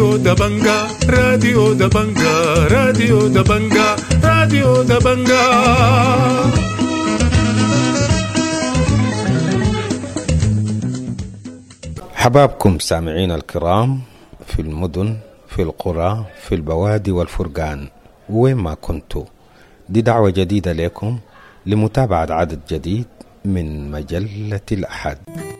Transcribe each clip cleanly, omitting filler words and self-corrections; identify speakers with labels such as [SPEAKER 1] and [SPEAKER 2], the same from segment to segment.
[SPEAKER 1] راديو دبنجا راديو دبنجا راديو دبنجا راديو دبنجا.
[SPEAKER 2] حبابكم سامعين الكرام في المدن، في القرى، في البوادي والفرقان، وين ما كنتوا، دي دعوة جديدة لكم لمتابعة عدد جديد من مجلة الأحد.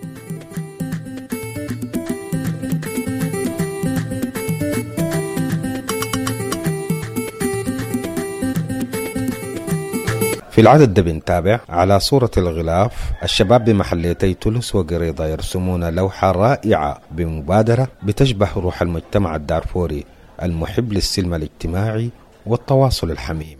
[SPEAKER 2] في العدد ده بنتابع على صورة الغلاف الشباب بمحليتي تولس وقريضة يرسمون لوحة رائعة بمبادرة بتشبه روح المجتمع الدارفوري المحب للسلم الاجتماعي والتواصل الحميم.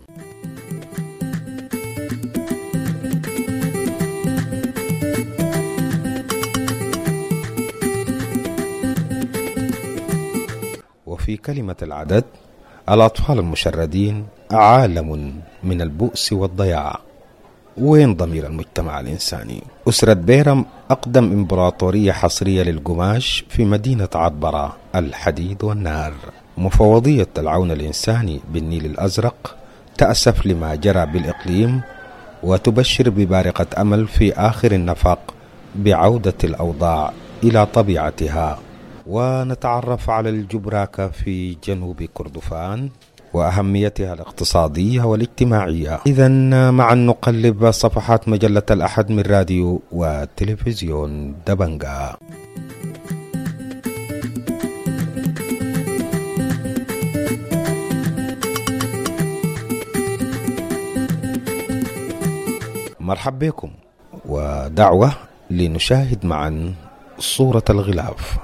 [SPEAKER 2] وفي كلمة العدد: الأطفال المشردين عالم من البؤس والضياع. وين ضمير المجتمع الإنساني؟ أسرة بيرم أقدم إمبراطورية حصرية للقماش في مدينة عطبرة، الحديد والنار. مفوضية العون الإنساني بالنيل الأزرق تأسف لما جرى بالإقليم وتبشر ببارقة أمل في آخر النفق بعودة الأوضاع إلى طبيعتها. ونتعرف على الجبراكة في جنوب كردفان وأهميتها الاقتصادية والاجتماعية. إذن معا نقلب صفحات مجلة الأحد من راديو وتلفزيون دبنجا. مرحبا بكم ودعوة لنشاهد معا صورة الغلاف.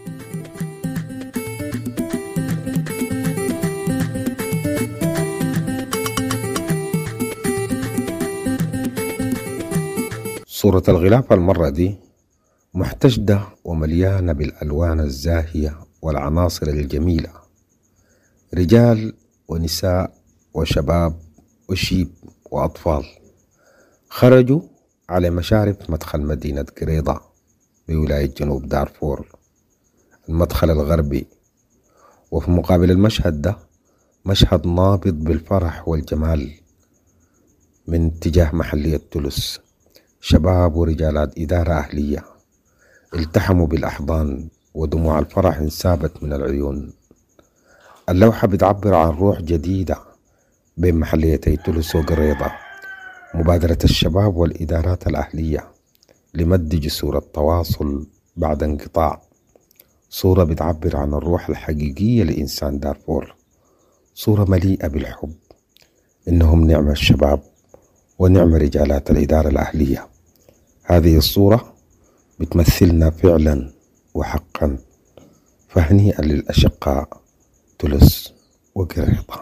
[SPEAKER 2] صورة الغلاف المرة دي محتشدة ومليانة بالألوان الزاهية والعناصر الجميلة، رجال ونساء وشباب وشيب وأطفال خرجوا على مشارف مدخل مدينة قريضة بولاية جنوب دارفور، المدخل الغربي. وفي مقابل المشهد ده مشهد نابض بالفرح والجمال من اتجاه محلية تولس. شباب ورجالات إدارة أهلية التحموا بالأحضان ودموع الفرح انسابت من العيون. اللوحة بتعبر عن روح جديدة بين محليتي تولس وقريضة، مبادرة الشباب والإدارات الأهلية لمد جسور التواصل بعد انقطاع. صورة بتعبر عن الروح الحقيقية لإنسان دارفور، صورة مليئة بالحب. إنهم نعم الشباب ونعم رجالات الإدارة الأهلية. هذه الصورة بتمثلنا فعلا وحقا، فهنيئا للأشقاء تولس وقريضة.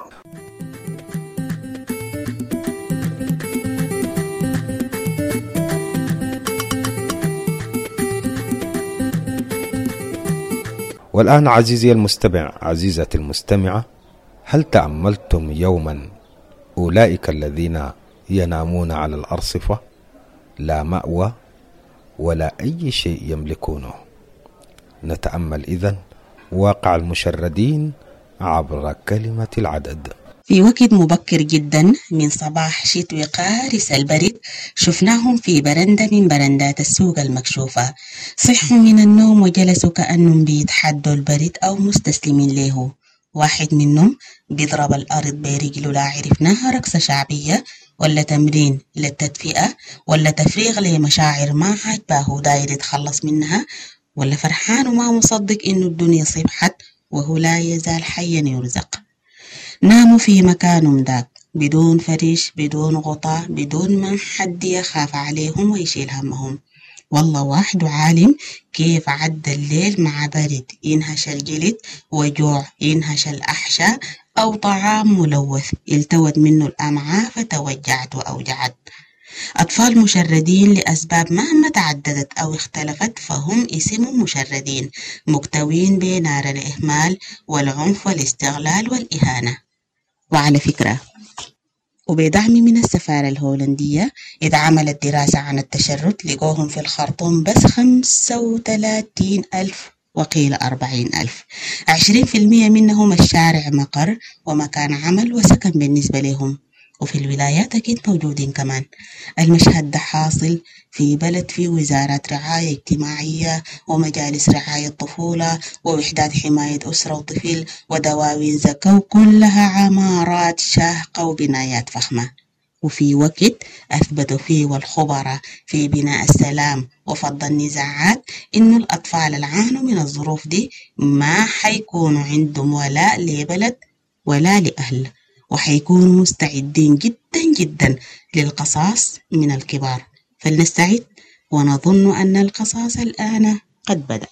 [SPEAKER 2] والآن عزيزي المستمع، عزيزتي المستمعة، هل تأملتم يوما أولئك الذين ينامون على الأرصفة، لا مأوى ولا أي شيء يملكونه؟ نتأمل إذن واقع المشردين عبر كلمة العدد.
[SPEAKER 3] في وقت مبكر جدا من صباح شتوي قارس البرد شفناهم في برندة من برندات السوق المكشوفة. صحوا من النوم وجلسوا كأنهم بيتحدوا البرد أو مستسلمين له. واحد منهم بيضرب الأرض برجله، لا عرفناها رقصة شعبية ولا تمرين للتدفئة ولا تفريغ لمشاعر ما عجباه داير يتخلص منها، ولا فرحان وما مصدق إنه الدنيا صبحت وهو لا يزال حيا يرزق. ناموا في مكانهم داك بدون فريش، بدون غطاء، بدون ما حد يخاف عليهم ويشيل همهم. والله واحد عالم كيف عدى الليل مع برد ينهش الجلد وجوع ينهش الأحشاء أو طعام ملوث التوت منه الأمعاء فتوجعت وأوجعت. أطفال مشردين لأسباب مهما تعددت أو اختلفت فهم اسمهم مشردين، مكتوين بين نار الإهمال والعنف والاستغلال والإهانة. وعلى فكرة، وبدعم من السفارة الهولندية إذ عملت دراسة عن التشرد لقوهم في الخرطوم بس 35,000 وقيل 40,000. 20% منهم الشارع مقر ومكان عمل وسكن بالنسبة لهم، وفي الولايات أكيد موجودين كمان. المشهد ده حاصل في بلد فيه وزارات رعاية اجتماعية ومجالس رعاية طفولة ووحدات حماية أسرة وطفل ودواوين زكاة، وكلها عمارات شاهقة وبنايات فخمة. وفي وقت أثبتوا فيه والخبراء في بناء السلام وفض النزاعات إنه الأطفال العانوا من الظروف دي ما حيكونوا عندهم ولاء لبلد ولا لأهل، وحيكونوا مستعدين جدا جدا للقصاص من الكبار. فلنستعد ونظن أن القصاص الآن قد بدأ.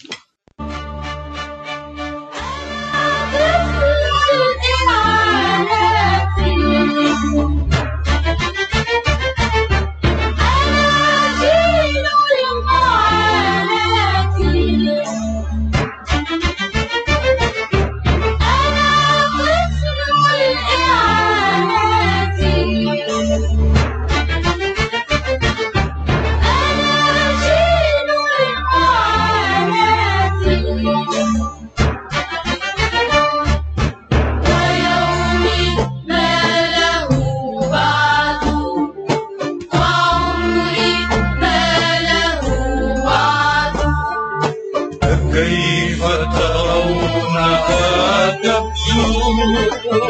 [SPEAKER 1] كيف ترونها تبدو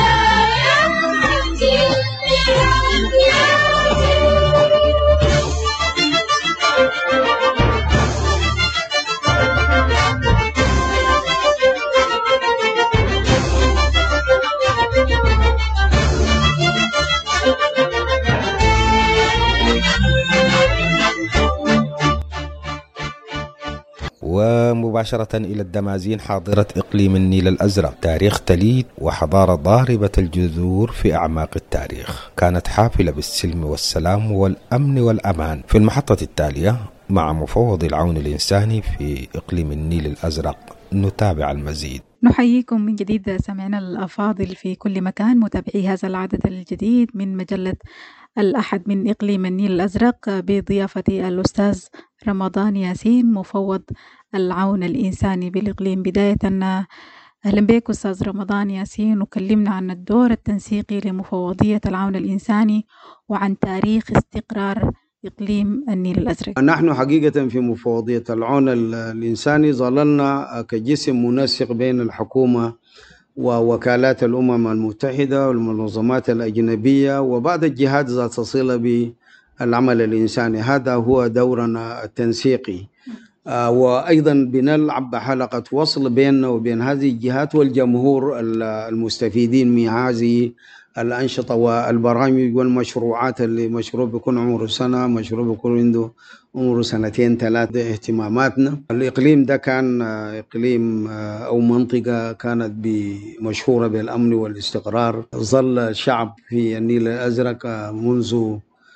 [SPEAKER 2] ومباشرة إلى الدمازين حاضرة إقليم النيل الأزرق، تاريخ تليد وحضارة ضاربة الجذور في أعماق التاريخ، كانت حافلة بالسلم والسلام والأمن والأمان. في المحطة التالية مع مفوض العون الإنساني في إقليم النيل الأزرق نتابع المزيد.
[SPEAKER 4] نحييكم من جديد سمعنا الأفاضل في كل مكان، متابعي هذا العدد الجديد من مجلة الأحد من إقليم النيل الأزرق بضيافة الأستاذ رمضان ياسين مفوض العون الإنساني بالإقليم. بداية أهلا بك أستاذ رمضان ياسين، وكلمنا عن الدور التنسيقي لمفوضية العون الإنساني وعن تاريخ استقرار إقليم النيل الأزرق.
[SPEAKER 5] نحن حقيقة في مفوضية العون الإنساني ظللنا كجسم منسق بين الحكومة ووكالات الأمم المتحدة والمنظمات الأجنبية وبعض الجهات ذات صلة بالعمل الإنساني. هذا هو دورنا التنسيقي، وأيضا بنلعب حلقة وصل بيننا وبين هذه الجهات والجمهور المستفيدين من هذه الأنشطة والبرامج والمشروعات. اللي مشروع بيكون عمره سنة، مشروع بيكون عنده عمره سنتين ثلاثة. اهتماماتنا الإقليم ده كان إقليم أو منطقة كانت مشهورة بالأمن والاستقرار. ظل الشعب في النيل الأزرق منذ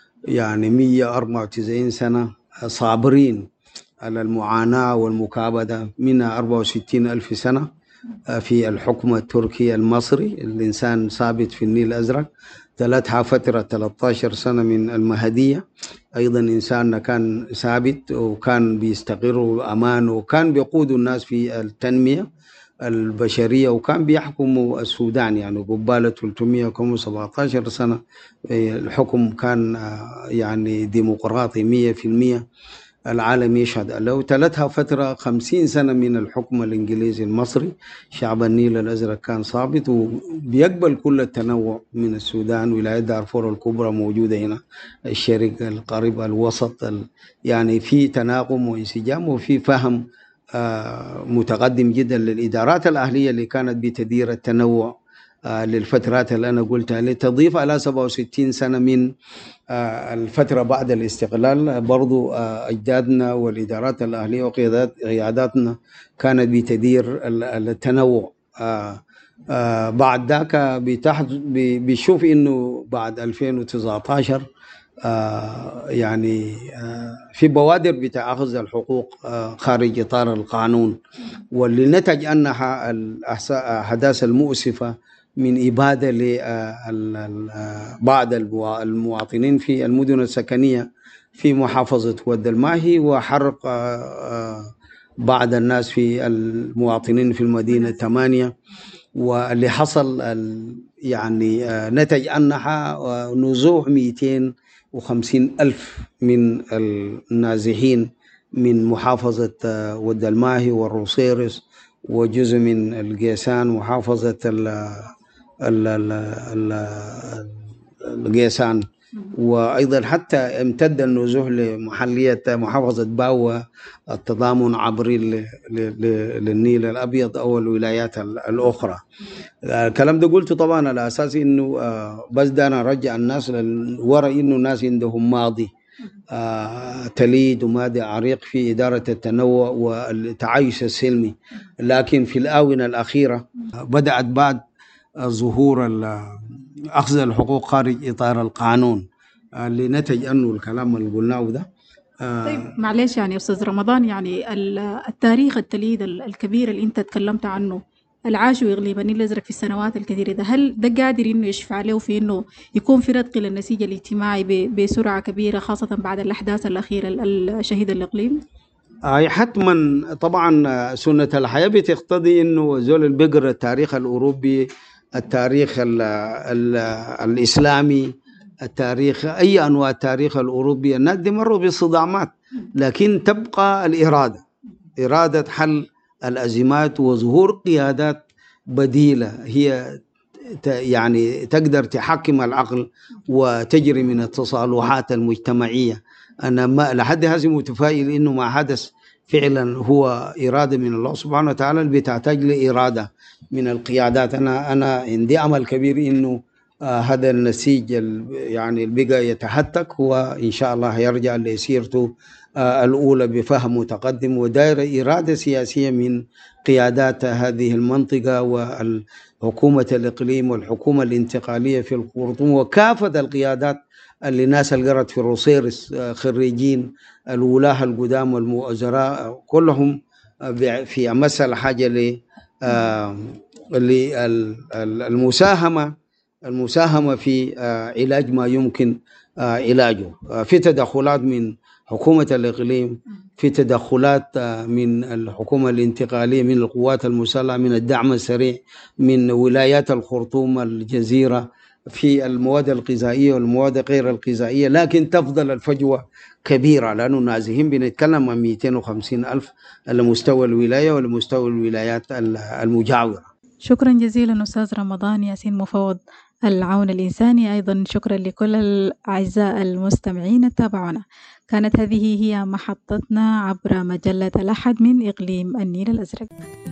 [SPEAKER 5] 194 سنة صابرين على المعاناة والمكابدة، منها 64 ألف سنة في الحكم التركي المصري. الإنسان ثابت في النيل الأزرق، تلتها فترة 13 سنة من المهدية. أيضا إنساننا كان ثابت وكان بيستقر أمان وكان بيقود الناس في التنمية البشرية وكان بيحكموا السودان قبالة 317 سنة. الحكم كان ديمقراطي 100%. العالم يشهد له. تلتها فترة 50 سنة من الحكم الإنجليزي المصري. شعب النيل الأزرق كان صابت وبيقبل كل التنوع من السودان. ولاية دارفور الكبرى موجودة هنا، الشرق، القريب، الوسط، في تناغم وانسجام وفي فهم متقدم جدا للإدارات الأهلية اللي كانت بتدير التنوع للفترات اللي أنا قلتها، لتضيف على 67 سنة من الفترة بعد الاستقلال. برضو أجدادنا والإدارات الأهلية وقياداتنا كانت بتدير التنوع. بعد ذاك بيشوف إنه بعد 2019 في بوادر بتأخذ الحقوق خارج إطار القانون، واللي نتج أنها الأحداث المؤسفة من إبادة لبعض المواطنين في المدن السكنية في محافظة ود الماهي، وحرق بعض الناس في المواطنين في المدينة 8. واللي حصل يعني نتج أنها نزوح 250 ألف من النازحين من محافظة ود الماهي والروسيرس وجزء من القيسان، محافظة القيسان، وأيضا حتى امتد النزوح لمحلية محافظة باو التضامن عبري للنيل الأبيض أو الولايات الأخرى. الكلام ده قلته طبعا على أساس إنه بس ده أنا أرجع الناس لورا، إنه الناس عندهم ماضي تليد وماضي عريق في إدارة التنوع والتعايش السلمي، لكن في الآونة الأخيرة بدأت بعد ظهور أخذ الحقوق خارج إطار القانون اللي نتج أنه الكلام اللي قلناه ده.
[SPEAKER 4] طيب معلش يعني أستاذ رمضان، يعني التاريخ التليد الكبير اللي أنت تكلمت عنه العاشوا إقليم النيل الأزرق في السنوات الكثيرة ده، هل ده قادر إنه يشفع له في إنه يكون في رتق للنسيج الاجتماعي بسرعة كبيرة، خاصة بعد الأحداث الأخيرة الشهيدة الإقليم؟
[SPEAKER 5] حتما طبعا سنة الحياة بتقتضي إنه زول البقر التاريخ الأوروبي، التاريخ الإسلامي، التاريخ أي أنواع التاريخ الأوروبي، الناس دي مروا بصدامات، لكن تبقى الإرادة، إرادة حل الأزمات وظهور قيادات بديلة هي يعني تقدر تحكم العقل وتجري من التصالحات المجتمعية. أنا ما لحد هذه متفائل إنه ما حدث فعلا هو إرادة من الله سبحانه وتعالى اللي بتحتاج لإرادة من القيادات. أنا عندي أمل كبير إنه هذا النسيج يعني البقى يتهتك، هو إن شاء الله يرجع لسيرته الأولى بفهم متقدم ودائرة إرادة سياسية من قيادات هذه المنطقة والحكومة الإقليم والحكومة الانتقالية في الخرطوم وكافة القيادات اللي ناس القرد في الروسيرس، خريجين الولاة القدام والوزراء كلهم في أمس الحاجة المساهمة في علاج ما يمكن علاجه، في تدخلات من حكومة الإقليم، في تدخلات من الحكومة الانتقالية، من القوات المسلحة، من الدعم السريع، من ولايات الخرطوم، الجزيرة، في المواد الغذائية والمواد غير الغذائية، لكن تفضل الفجوة كبيرة لأنه نازحين بنتكلم عن 250 ألف على مستوى الولاية ولمستوى الولايات المجاورة.
[SPEAKER 4] شكرا جزيلا أستاذ رمضان ياسين، مفوض العون الإنساني. أيضا شكرا لكل الأعزاء المستمعين تابعونا. كانت هذه هي محطتنا عبر مجلة الأحد من إقليم النيل الأزرق.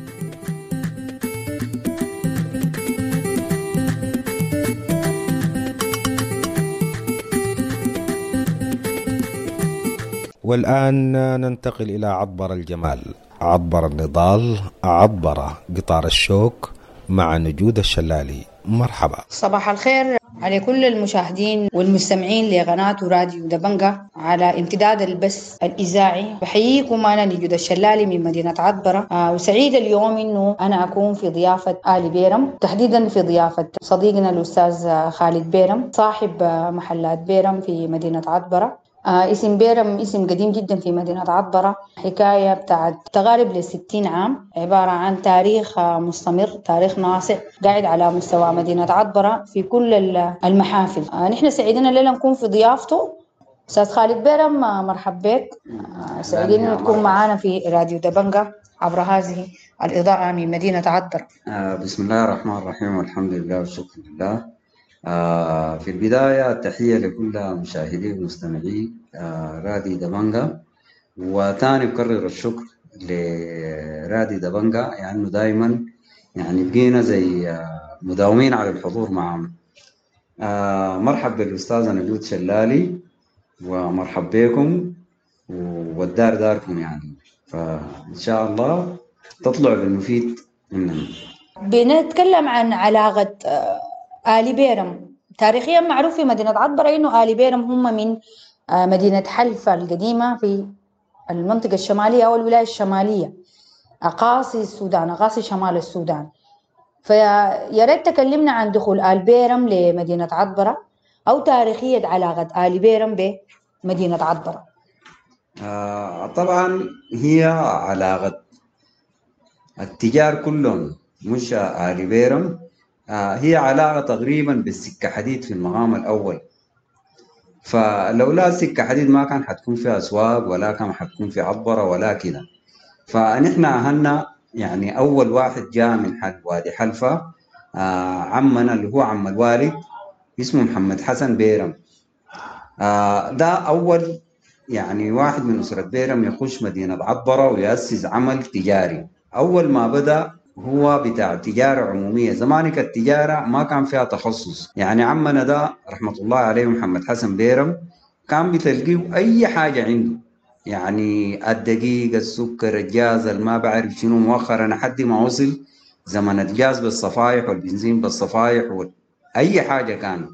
[SPEAKER 2] والآن ننتقل إلى عطبر الجمال، عطبر النضال، عطبر قطار الشوك مع نجود الشلالي. مرحبا.
[SPEAKER 6] صباح الخير على كل المشاهدين والمستمعين لقناة وراديو دبنجة على امتداد البث الإذاعي. بحييكم، أنا نجود الشلالي من مدينة عطبرة، وسعيد اليوم إنه أنا أكون في ضيافة آل بيرم، تحديدا في ضيافة صديقنا الأستاذ خالد بيرم صاحب محلات بيرم في مدينة عطبرة. اسم بيرم اسم قديم جدا في مدينة عطبرة، حكاية بتاعت تقارب ل60 عام، عبارة عن تاريخ مستمر، تاريخ ناصع قاعد على مستوى مدينة عطبرة في كل المحافل. نحن سعيدين الليلة نكون في ضيافته. أستاذ خالد بيرم مرحب بك، سعيدين أن تكون معنا في راديو دبنجة عبر هذه الإضاءة من مدينة عطبرة.
[SPEAKER 7] بسم الله الرحمن الرحيم والحمد لله والشكر لله. في البداية تحية لكل مشاهدي ومستمعي راديو دبنجة، وثاني بكرر الشكر لراديو دبنجة لأنه يعني دائما يعني بقينا زي مداومين على الحضور معنا. مرحب بالأستاذة نجود شلالي ومرحب بكم، والدار داركم يعني، فإن شاء الله تطلع بالمفيد مننا.
[SPEAKER 6] بنتكلم عن علاقة آل بيرم. تاريخيا معروف في مدينة عطبرة إنه آل بيرم هم من مدينة حلفا القديمة في المنطقة الشمالية أو الولاية الشمالية، أقاصي السودان، أقاصي شمال السودان. فيا ريت تكلمنا عن دخول آل بيرم لمدينة عطبرة أو تاريخية علاقة آل بيرم بمدينة عطبرة.
[SPEAKER 7] طبعا هي علاقة التجار كلهم مش آل بيرم. هي علاقة تقريبا بالسكة حديد في المقام الأول. فلولا السكة حديد ما كان حتكون في أسواق ولا كان حتكون في عبرة ولا كده. فنحن أهلنا يعني أول واحد جاء من وادي حلفة عمنا اللي هو عم الوالد اسمه محمد حسن بيرم. ده أول يعني واحد من أسرة بيرم يخش مدينة عبرة ويأسس عمل تجاري. أول ما بدأ هو بتاع تجارة عمومية. زمانك التجارة ما كان فيها تخصص. يعني عمنا ده رحمة الله عليه محمد حسن بيرم كان بتلقيه أي حاجة عنده، يعني الدقيق، السكر، الجاز، ما بعرف شنو. مؤخرا لحد ما وصل زمن الجاز بالصفايح والبنزين بالصفايح أي حاجة كان.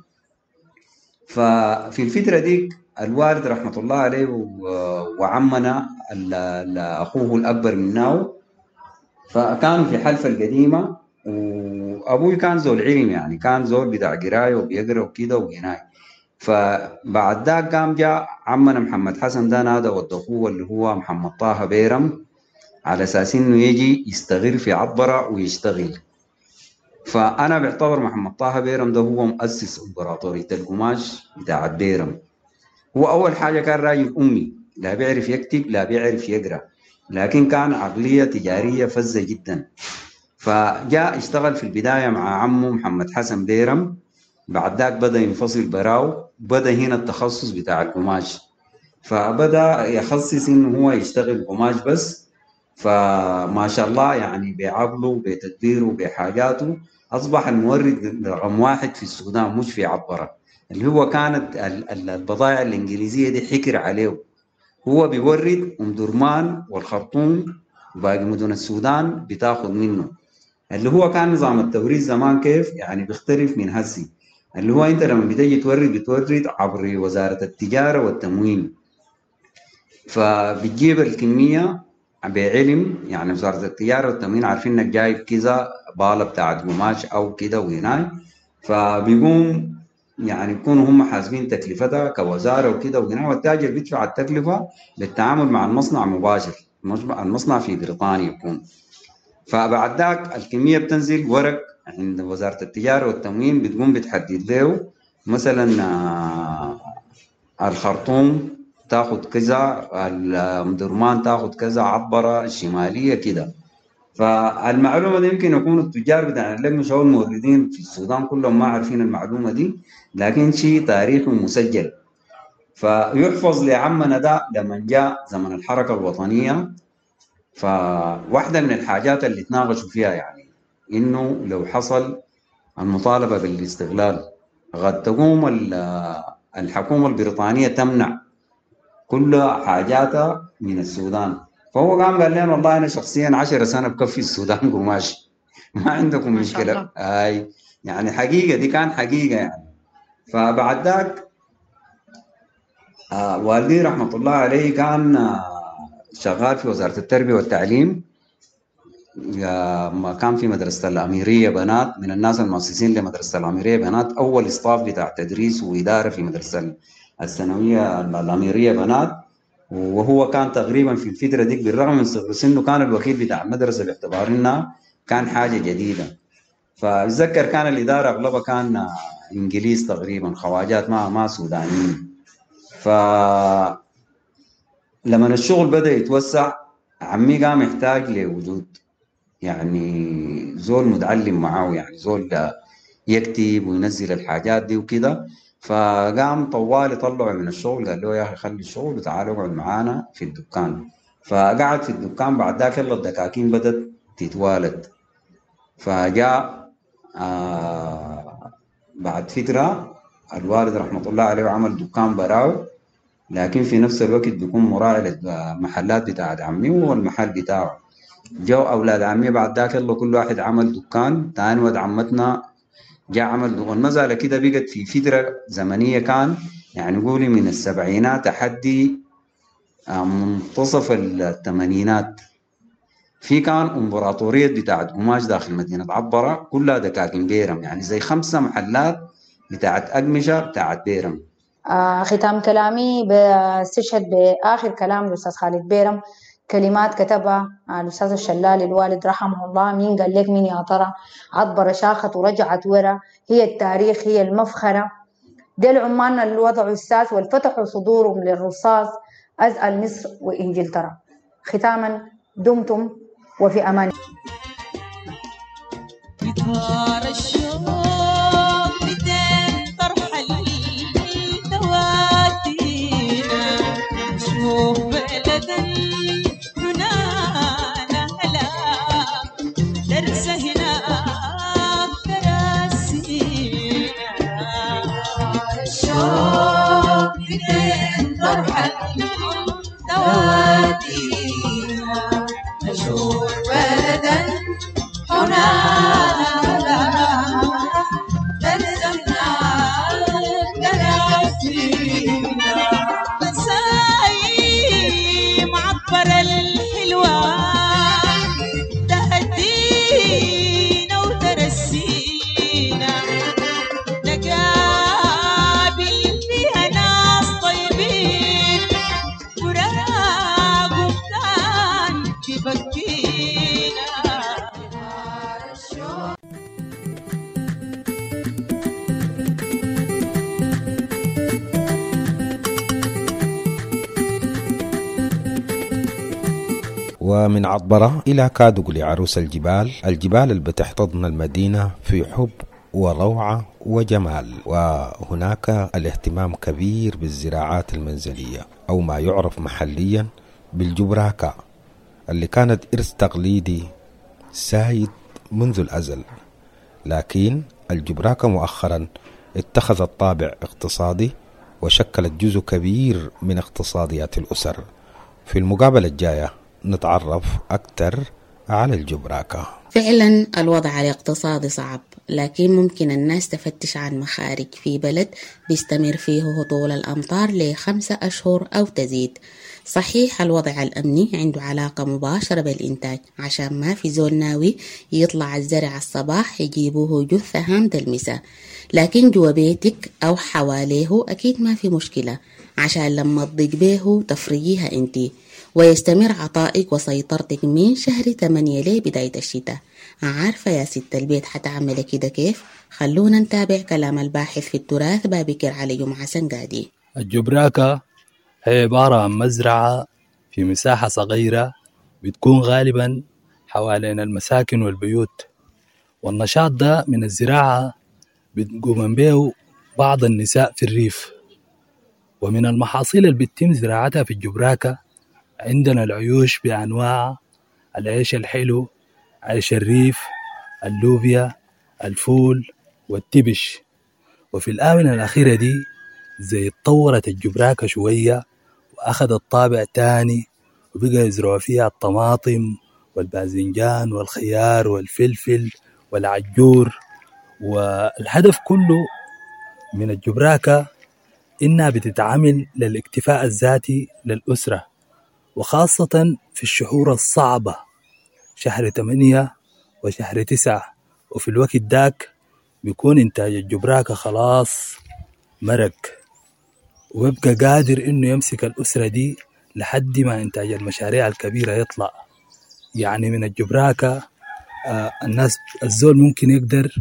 [SPEAKER 7] ففي الفترة دي الوالد رحمة الله عليه وعمنا أخوه الأكبر منه فكانوا في حلفة القديمة. وأبوي كان زول علم، يعني كان زول بتاع قراية وبيقرأ وكده وهناك. فبعد ذاك قام جاء عمنا محمد حسن ده نادى ود أخوه اللي هو محمد طه بيرم على أساس إنه يجي يستغل في عبرة ويشتغل. فأنا بعتبر محمد طه بيرم ده هو مؤسس إمبراطورية القماش بتاع بيرم. هو أول حاجة كان راجل أمي، لا بيعرف يكتب لا بيعرف يقرأ، لكن كان عقلية تجارية فزة جدا. فجاء اشتغل في البداية مع عمه محمد حسن بيرم. بعد ذاك بدأ ينفصل براو، بدأ هنا التخصص بتاع القماش. فبدأ يخصص إنه هو يشتغل قماش بس. فما شاء الله يعني بعقله بتدبيره بحاجاته أصبح المورد رقم واحد في السودان مش في عبرة. اللي هو كانت البضائع الإنجليزية دي حكر عليه. هو بيورد درمان والخرطوم وباقي مدن السودان بتاخذ منه. اللي هو كان نظام التوريد زمان كيف يعني بيختلف من هسي. اللي هو انت لما بتجي بتورد عبر وزارة التجارة والتموين، فبتجيب الكمية بعلم. يعني وزارة التجارة والتموين عارفين انك جايب كذا بالة بتاعت قماش او كده وهناك، فبيقوم يعني يكونوا هم حاسبين تكلفتها كوزارة وكده وهنا، والتاجر بيدفع التكلفة بالتعامل مع المصنع مباشر. المصنع في بريطانيا يكون. فبعد ذاك الكمية بتنزل ورق عند وزارة التجارة والتموين، بتقوم بتحدد له مثلا الخرطوم تاخد كذا، الدرمان تاخد كذا، عبرة الشمالية كده. فالمعلومة دي يمكن يكون التجار بتاع اللقمة أو الموردين في السودان كلهم ما عارفين المعلومة دي، لكن شيء تاريخي مسجل. فيحفظ لعمنا ده لما جاء زمن الحركة الوطنية. فواحدة من الحاجات اللي تناقشوا فيها يعني إنه لو حصل المطالبة بالاستغلال قد تقوم الحكومة البريطانية تمنع كل حاجاتها من السودان. فهو قام قال لنا والله أنا شخصيا 10 سنة بكفي السودان قماش، ما عندكم مشكلة. أي يعني حقيقة دي كان حقيقة يعني. فبعد ذاك والدي رحمة الله عليه كان شغال في وزارة التربية والتعليم. ما كان في مدرسة الأميرية بنات، من الناس المؤسسين لمدرسة الأميرية بنات، أول إصطاف بتاع تدريس وإدارة في مدرسة الثانوية الأميرية بنات. وهو كان تقريبا في الفترة دي بالرغم من صغر سنه كان الوكيل بتاع المدرسة باعتبار إنها كان حاجة جديدة. فأتذكر كان الإدارة أغلبها كان إنجليز تقريبا، خواجات ما سودانيين. فلما الشغل بدأ يتوسع عمي قام يحتاج لوجود يعني زول متعلم معاه، يعني زول يكتب وينزل الحاجات دي وكده. فقام طوالي طلعه من الشغل، قال له يا اخي خلي الشغل وتعال اقعد معانا في الدكان. فقعد في الدكان. بعد ذاك يلا الدكاكين بدت تتوالد. فجاء بعد فترة الوالد رحمة الله عليه عمل دكان براو، لكن في نفس الوقت بيكون مراعي للمحلات بتاعت عمي والمحل بتاعه. جو أولاد عمي بعد ذاك يلا كل واحد عمل دكان تاني. ود عمتنا جاء عمل دكان. المسألة كده بقت في فترة زمنية كان يعني قولي من السبعينات لحد منتصف الثمانينات. في كان امبراطورية بتاعت قماش داخل مدينة عبرة كلها دكاكين بيرم، يعني زي 5 محلات بتاعت أقمشة بتاعت بيرم.
[SPEAKER 6] ختام كلامي بستشهد بآخر كلام الأستاذ خالد بيرم، كلمات كتبها الأستاذ الشلالي الوالد رحمه الله. مين قال لك مين يا ترى؟ عطبرة شاخت ورجعت ورا، هي التاريخ، هي المفخرة. ديل عمالنا اللي وضعوا الساس والفتحوا صدورهم للرصاص، أزأل مصر وإنجلترا. ختاما دمتم وفي أمان.
[SPEAKER 1] نشوف بلدا هناك درسنا دراسينا مساي معبر الحلوة تهدينا وترسينا نقابل فيها ناس طيبين وراقب كان ببكينا.
[SPEAKER 2] ومن عطبرة إلى كادوغ لعروس الجبال اللي بتحتضن المدينة في حب وروعة وجمال. وهناك الاهتمام كبير بالزراعات المنزلية أو ما يعرف محليا بالجبراكة، اللي كانت إرث تقليدي سائد منذ الأزل، لكن الجبراكة مؤخرا اتخذت طابع اقتصادي وشكلت جزء كبير من اقتصاديات الأسر. في المقابلة الجاية نتعرف أكثر على الجبراكة.
[SPEAKER 3] فعلا الوضع الاقتصادي صعب، لكن ممكن الناس تفتش عن مخارج في بلد بيستمر فيه هطول الأمطار ل5 أشهر أو تزيد. صحيح الوضع الأمني عنده علاقة مباشرة بالإنتاج، عشان ما في زول ناوي يطلع الزرع الصباح يجيبوه جثة هامد المساء، لكن جوا بيتك أو حواليه أكيد ما في مشكلة، عشان لما تضيق بيه تفرجيها انتي ويستمر عطائك وسيطرتك من شهر 8 لبداية الشتاء. عارفة يا ست البيت حتعمل كده كيف؟ خلونا نتابع كلام الباحث في التراث بابكر علي جمعة سنقادي.
[SPEAKER 8] الجبراكة هي عبارة عن مزرعة في مساحة صغيرة بتكون غالبا حوالين المساكن والبيوت، والنشاط ده من الزراعة بتقوم به بعض النساء في الريف. ومن المحاصيل اللي بتتم زراعتها في الجبراكة عندنا العيوش بأنواع: العيش الحلو، عيش الريف، اللوبيا، الفول والتبش. وفي الآونة الأخيرة دي زي اتطورت الجبراكة شوية وأخذت طابع تاني، وبقى يزرعوا فيها الطماطم والباذنجان والخيار والفلفل والعجور. والهدف كله من الجبراكة إنها بتتعامل للاكتفاء الذاتي للأسرة، وخاصة في الشهور الصعبة شهر 8 وشهر 9. وفي الوقت داك بيكون إنتاج الجبراكة خلاص مرق، ويبقى قادر إنه يمسك الأسرة دي لحد ما إنتاج المشاريع الكبيرة يطلع. يعني من الجبراكة الناس الزول ممكن يقدر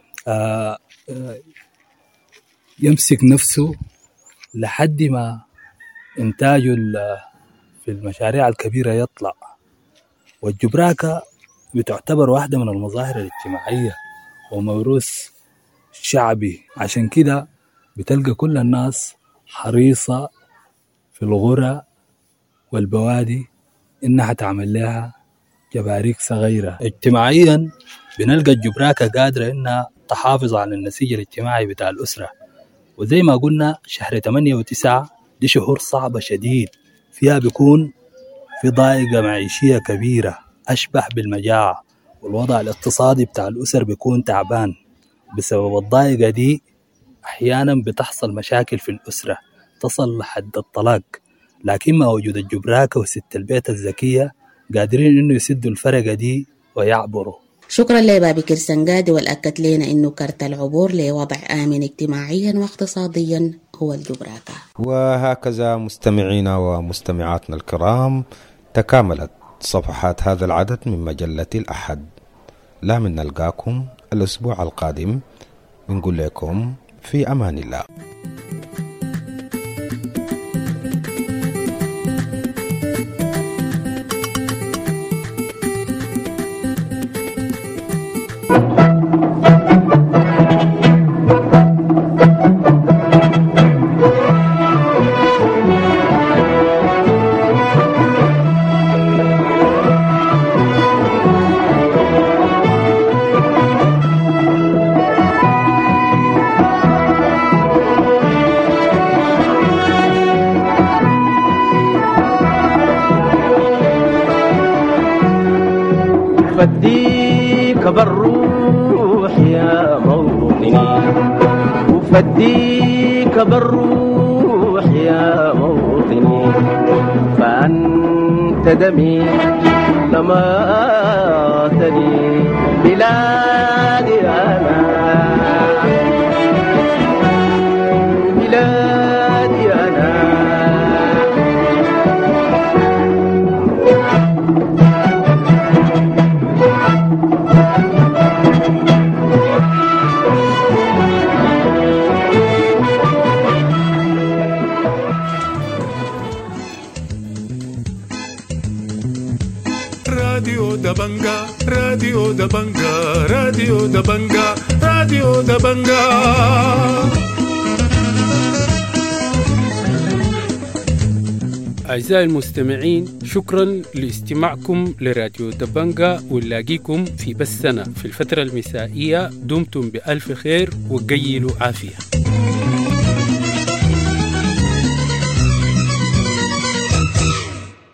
[SPEAKER 8] يمسك نفسه لحد ما إنتاجه في المشاريع الكبيرة يطلع. والجبراكة بتعتبر واحدة من المظاهر الاجتماعية وموروث شعبي، عشان كده بتلقى كل الناس حريصة في الغرى والبوادي إنها تعمل لها جباريك صغيرة. اجتماعيا بنلقى الجبراكة قادرة إنها تحافظ على النسيج الاجتماعي بتاع الأسرة. وزي ما قلنا شهر 8 و9 دي شهور صعبة شديد، فيها بيكون في ضائقة معيشية كبيرة أشبه بالمجاعة، والوضع الاقتصادي بتاع الأسر بيكون تعبان. بسبب الضائقة دي أحيانا بتحصل مشاكل في الأسرة تصل لحد الطلاق، لكن مع وجود الجبراكة وست البيت الذكية قادرين إنه يسدوا الفرقة دي ويعبروا.
[SPEAKER 3] شكرا لبابكر سنقادي، والأكد لنا إنه كرت العبور لوضع آمن اجتماعيا واقتصاديا هو الجبراكة.
[SPEAKER 2] وهكذا مستمعينا ومستمعاتنا الكرام تكاملت صفحات هذا العدد من مجلة الأحد. لا من نلقاكم الأسبوع القادم، نقول لكم في أمان الله.
[SPEAKER 9] أفديك بالروح يا موطني، أفديك بالروح يا موطني، فأنت دمي لماتني بلادي أنا، بلادي أنا.
[SPEAKER 10] راديو دبنجا، راديو دبنجا، راديو دبنجا، راديو دبنجا.
[SPEAKER 11] أعزائي المستمعين، شكرا لاستماعكم لراديو دبنجا، ونلاقيكم في بثنا في الفترة المسائية. دمتم بألف خير وقيلوا عافية.